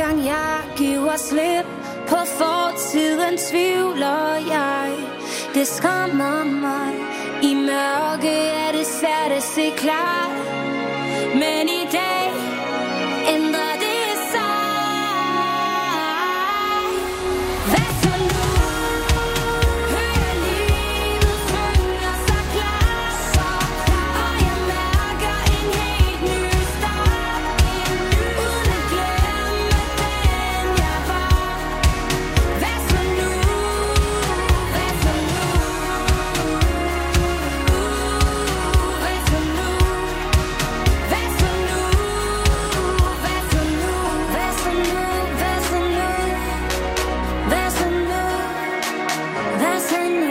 gang jeg giver slip på fortiden, tvivler jeg. Det skræmmer mig. I mørke er det svært at se klart. Men i dag ændrer det sig. Hvad så nu? Hører livet synger så klart. Og jeg mærker en helt ny start. Uden at glemme den jeg var. Hvad så nu? Hvad så nu? Hvad så nu? Hvad så nu? Hvad så nu? Hvad så nu? Hvad så nu? Hvad så nu? Hvad så nu?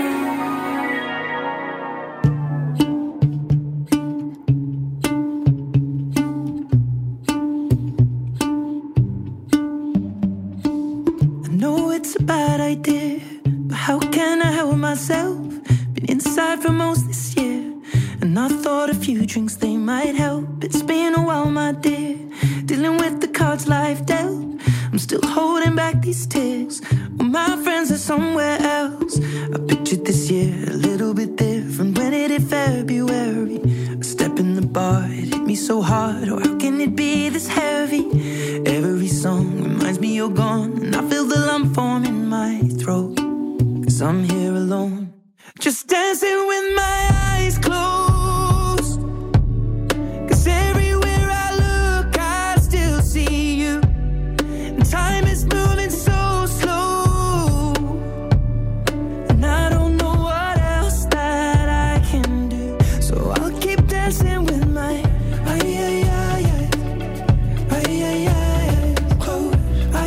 I know it's a bad idea, but how can I help myself? Been inside for most this year, and I thought a few drinks they might help. It's been a while, my dear, dealing with the cards life dealt. I'm still holding back these tears. Well, my friends are somewhere else. I pictured this year a little bit different. When it hit February, a step in the bar, it hit me so hard. Oh, how can it be this heavy? Every song reminds me you're gone, and I feel the lump form in my throat. 'Cause I'm here alone, just dancing with my eyes closed. 'Cause everywhere I look, I still see you. And time is moving so slow, and I don't know what else that I can do. So I'll keep dancing with my closed.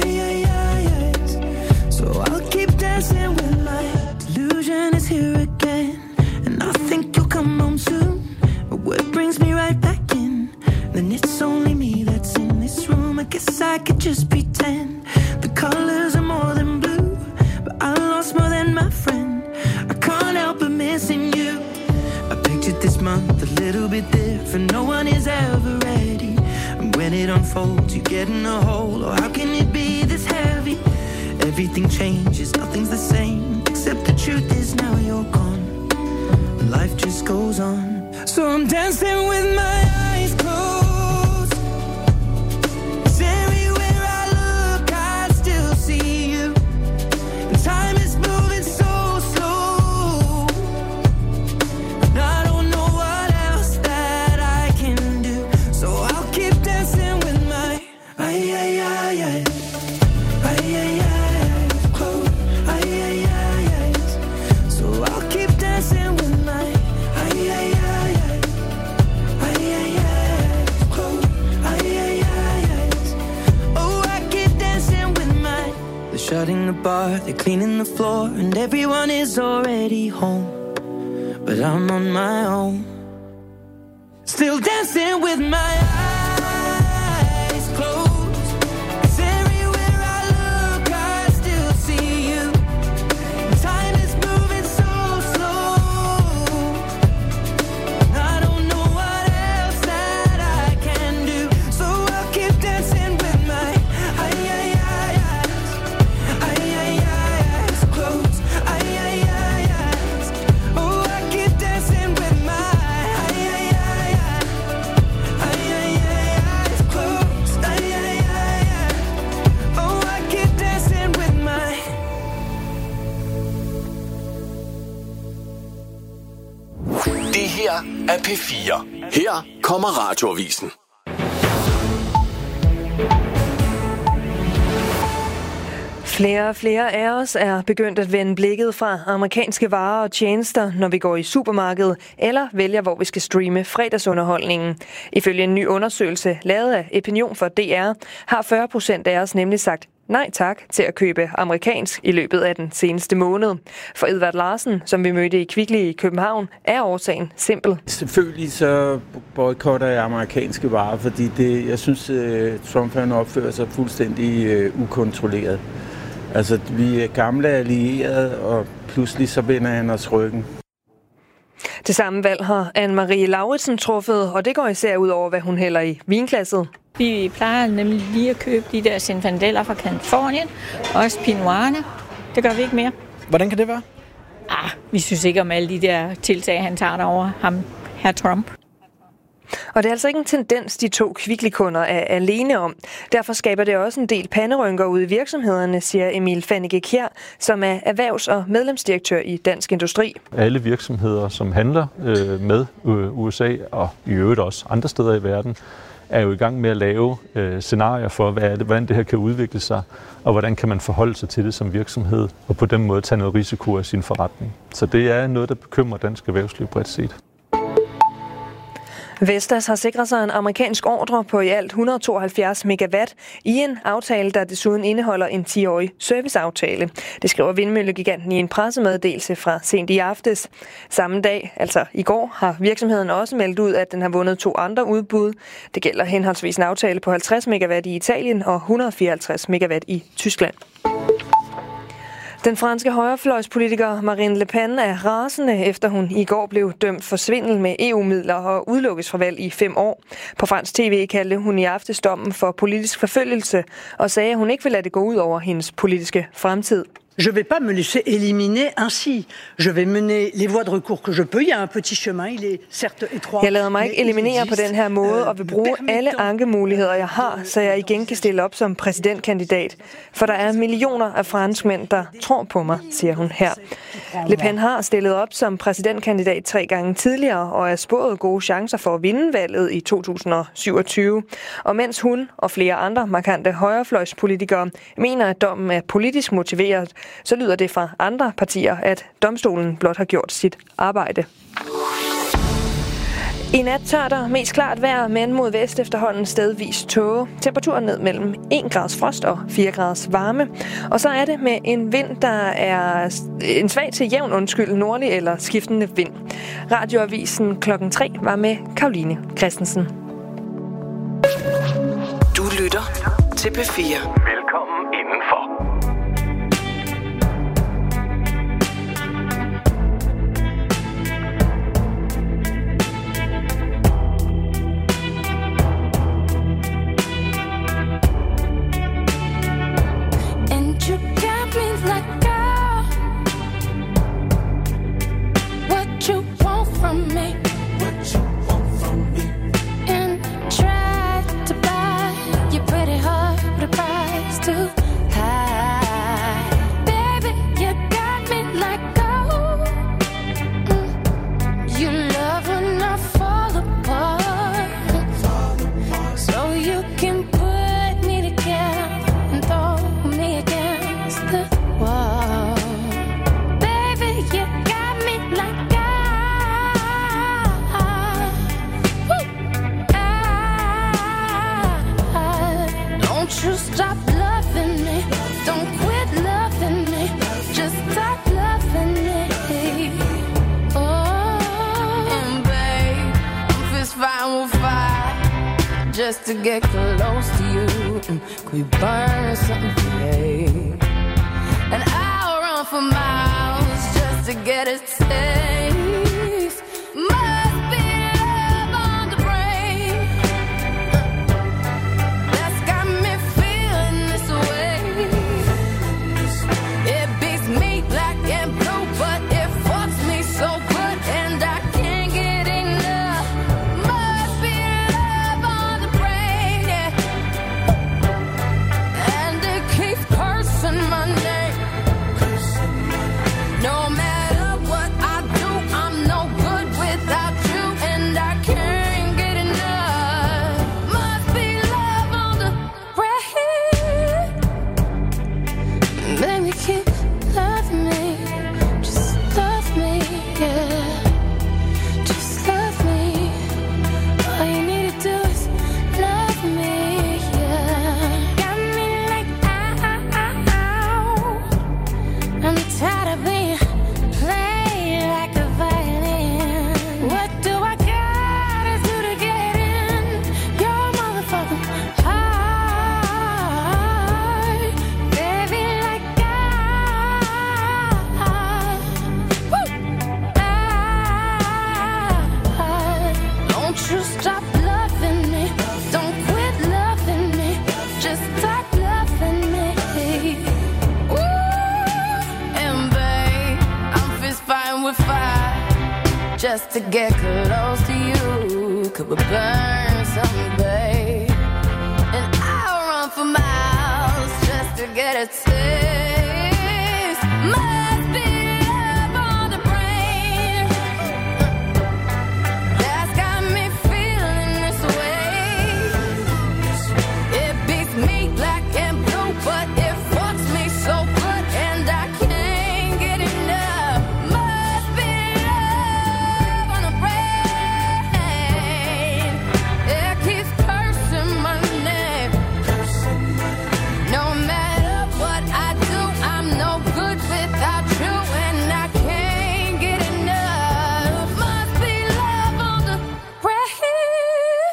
So I'll keep dancing with my delusion is here again, and I think you'll come home soon. But what brings me right back in? Then it's only me that's in this room. I guess I could just pretend the colors are more than blue, but I lost more than my friend. I can't help but missing you. I pictured this month a little bit different. No one is ever ready, and when it unfolds, you get in a hole. Oh, how can it be this heavy? Everything changes, nothing's the same, except the truth is now you're gone. Life just goes on. So I'm dancing with my eyes closed. 'Cause everywhere I look, I still see you. And time is moving so slow, and I don't know what else that I can do. So I'll keep dancing with my closed. So I'll keep dancing with my closed. Oh, I keep dancing with my. They're shutting the bar, they're cleaning the floor, and everyone is already home, but I'm on my own, still dancing with my eyes closed. 'Cause everywhere I look, I still see you. Time is moving so slow, and I don't know what else that I can do. So I'll keep dancing with my eyes closed. Oh, I keep dancing with my eyes closed. Oh, I keep dancing with my. Det her er P4. Her kommer Radioavisen. Flere og flere af os er begyndt at vende blikket fra amerikanske varer og tjenester, når vi går i supermarkedet eller vælger, hvor vi skal streame fredagsunderholdningen. Ifølge en ny undersøgelse lavet af Opinion for DR, har 40% af os nemlig sagt nej tak til at købe amerikansk i løbet af den seneste måned. For Edvard Larsen, som vi mødte i Kvickly i København, er årsagen simpel. Selvfølgelig så boykotter jeg amerikanske varer, fordi jeg synes, Trump han opfører sig fuldstændig ukontrolleret. Altså, vi er gamle allierede, og pludselig så vender han os ryggen. Det samme valg har Anne-Marie Lauritsen truffet, og det går især ud over, hvad hun hælder i vinglasset. Vi plejer nemlig lige at købe de der Zinfandeller fra Californien, også Pinot Noir. Det gør vi ikke mere. Hvordan kan det være? Vi synes ikke om alle de der tiltag, han tager derover ham, herr Trump. Og det er altså ikke en tendens, de to kvickly-kunder er alene om. Derfor skaber det også en del panderynker ude i virksomhederne, siger Emil Fannike Kjær, som er erhvervs- og medlemsdirektør i Dansk Industri. Alle virksomheder, som handler med USA og i øvrigt også andre steder i verden, er jo i gang med at lave scenarier for, hvordan det her kan udvikle sig, og hvordan kan man forholde sig til det som virksomhed, og på den måde tage noget risiko af sin forretning. Så det er noget, der bekymrer dansk erhvervsliv bredt set. Vestas har sikret sig en amerikansk ordre på i alt 172 megawatt i en aftale, der desuden indeholder en 10-årig serviceaftale. Det skriver vindmøllegiganten i en pressemeddelelse fra sent i aftes. Samme dag, altså i går, har virksomheden også meldt ud, at den har vundet 2 andre udbud. Det gælder henholdsvis en aftale på 50 megawatt i Italien og 154 megawatt i Tyskland. Den franske højrefløjspolitiker Marine Le Pen er rasende, efter hun i går blev dømt for svindel med EU-midler og udelukkes fra valg i 5 år. På fransk tv kaldte hun i aftes dommen for politisk forfølgelse og sagde, at hun ikke vil lade det gå ud over hendes politiske fremtid. Je vais pas me laisser éliminer ainsi. Je vais mener les voies de recours que je peux. Il y a un petit chemin, il est certes étroit. Jeg lader mig ikke eliminere på den her måde og vil bruge alle ankemuligheder, jeg har, så jeg igen kan stille op som præsidentkandidat. For der er millioner af franskmænd, der tror på mig, siger hun her. Le Pen har stillet op som præsidentkandidat 3 gange tidligere og er spået gode chancer for at vinde valget i 2027. Og mens hun og flere andre markante højrefløjspolitikere mener, at dommen er politisk motiveret, så lyder det fra andre partier, at domstolen blot har gjort sit arbejde. I nat tørt og mest klart vejr, men mod vest efterhånden stedvis tåge. Temperaturen ned mellem 1 grads frost og 4 grads varme. Og så er det med en vind, der er en svag til jævn nordlig eller skiftende vind. Radioavisen klokken 3 var med Karoline Christensen. Du lytter til P4. Velkommen indenfor. Just to get close to you, could we burn something today? And I'll run for miles just to get a taste. Must be love on the brain that's got me feeling this way. It beats me black and blue, but it fucks me so good, and I can't get enough. Must be love on the brain, yeah. And it keeps cursing my name. No matter what I do, just to get close to you. Could we burn something, babe? And I'll run for miles just to get a taste. Must be love on the brain that's got me feeling this way. It beats me black and blue, but it fucks me so good, and I can't get enough. Must be love on the brain. It keeps cursing my name. No matter what I do, I'm no good without you, and I can't get enough. Must be love on the brain.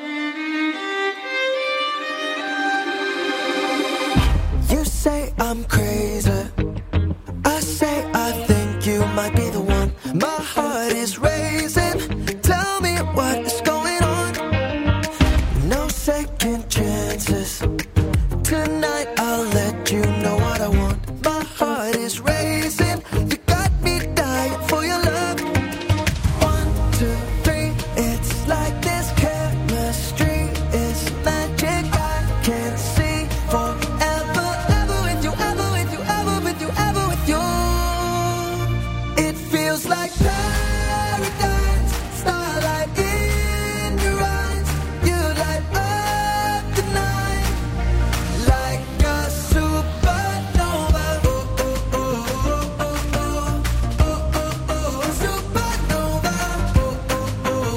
You say I'm crazy. I say I think you might be the one. My heart is racing. Tell me what is going on. No second chances. Tonight I'll let you know what I want. My heart is racing. You got me dying for your love. 1, 2, 3. It's like this chemistry is magic. I can't see forever, ever with you, ever with you, ever with you, ever with you. It feels like paradise, starlight in your eyes. You light up the night like a supernova. Oh, oh, oh, oh, oh, oh, oh, oh, oh, supernova. Oh, oh, oh, oh,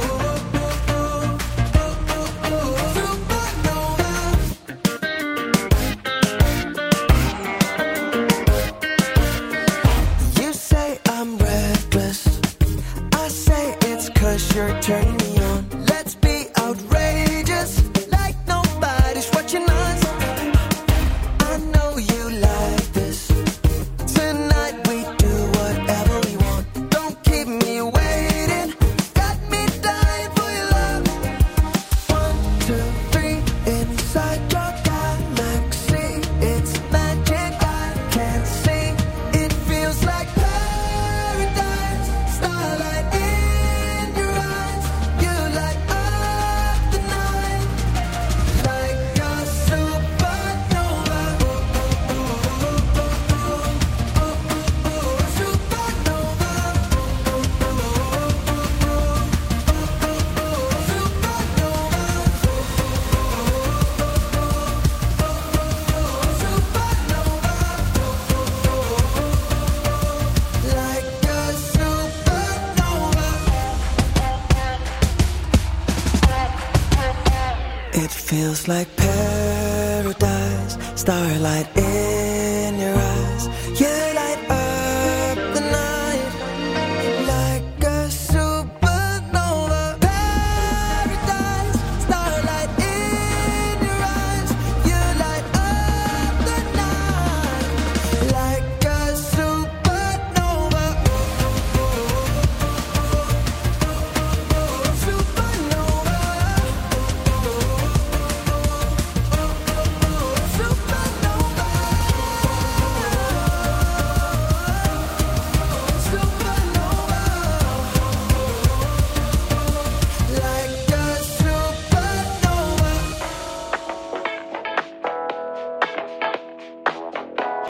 oh, oh, oh, supernova. You say I'm reckless. I say it's 'cause you're turning me on. Let's be outrageous, like nobody's watching us. I know you like this. Tonight we do whatever we want. Don't keep me waiting. Got me dying for your love. 1, 2, 3. Inside your galaxy, it's magic. I can't see. It feels like paradise, starlight in your eyes. You light up the night like a supernova. Oh, oh, oh, oh, oh, oh, oh, oh, supernova. Oh, oh, oh, oh, like a supernova. It feels like paradise, starlight in